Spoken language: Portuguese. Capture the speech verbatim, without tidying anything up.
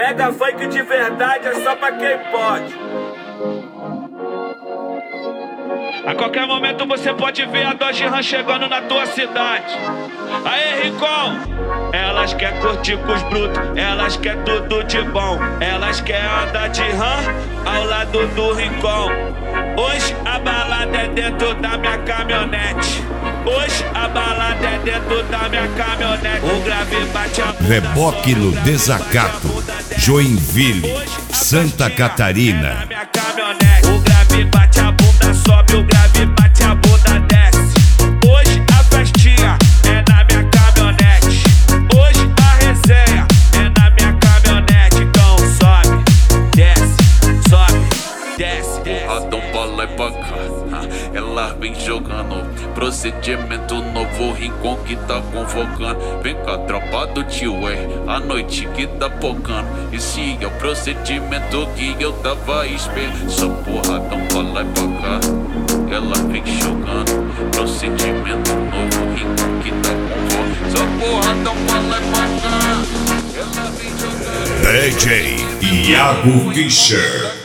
Mega funk de verdade é só pra quem pode. A qualquer momento você pode ver a Dodge Ram chegando na tua cidade. Aê, Rincon! Elas quer curtir com os brutos, elas quer tudo de bom. Elas quer andar de Ram ao lado do Rincon. Hoje a balada é dentro da minha caminhonete. Hoje a balada é dentro da minha caminhonete. O grave bate a bunda. Reboque no Desacato, Joinville, Santa Catarina. O grave bate a bunda, sobe, o grave bate a bunda, desce. Hoje a festinha é na minha caminhonete. Hoje a resenha é na minha caminhonete. Então sobe, desce, sobe, desce, desce. Porradão pra lá e pra cá, ela vem jogando. Procedimento novo, Rincon que tá convocando. Vem cá, tropa do tio, é a noite que tá pocando. Esse é o procedimento que eu tava esperando. Só porradão pra lá e pra cá, ela vem jogando. Procedimento novo, Rincon que tá convocando. Só porradão pra lá e pra cá, ela vem jogando. D J Iago Fischer.